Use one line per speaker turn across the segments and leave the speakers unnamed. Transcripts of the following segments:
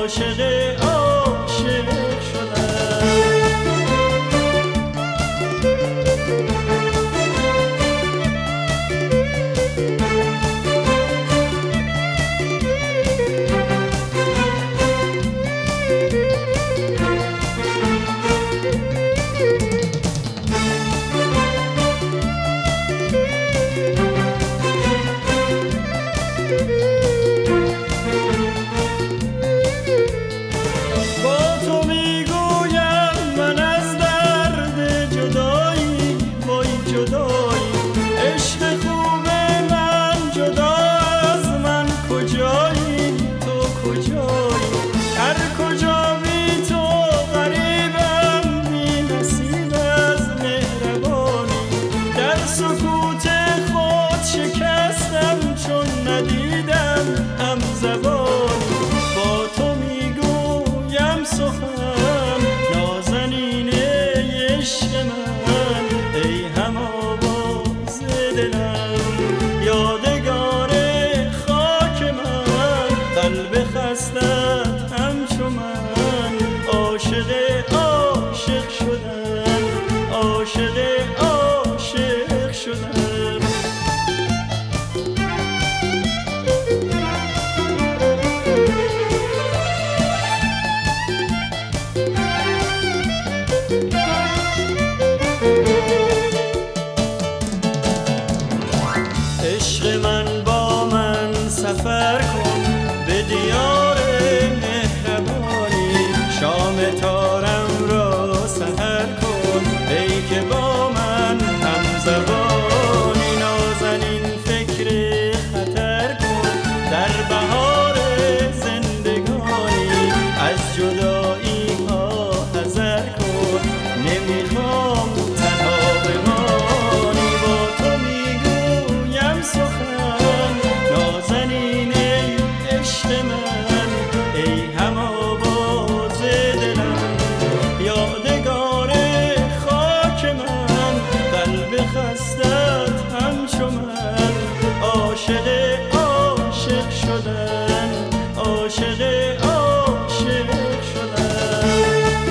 عاشق عاشق شدم. یادگار خاک من، قلب خستت همچو من، عاشق عاشق شدم، عاشق عاشق شدم. عشق من با من سفر کن به دیار مهربانی، شام تارم را سحر کن ای که با من همزبانی، نازنین فکر خطر کن در بهار زندگانی، از جدایی ها حذر کن نمیخوام تنها بمانی، با تو میگویم سخن نازنین ای عشق من، ای هم آواز دلم، یادگار خاک من، قلب خستت همچو من، عاشق عاشق شدن، عاشق عاشق شدن.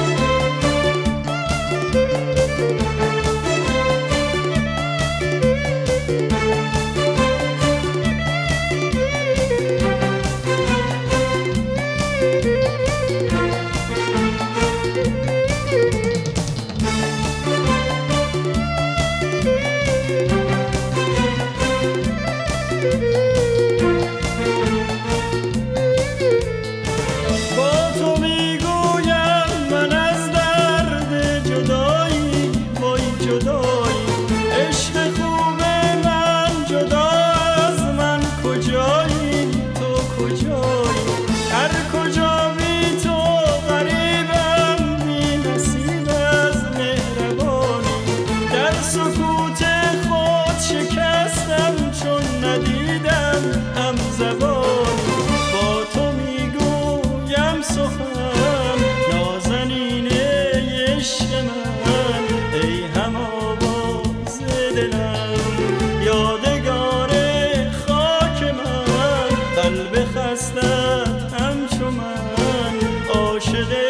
یادگار خاک من، قلب خستت همچو من، عاشق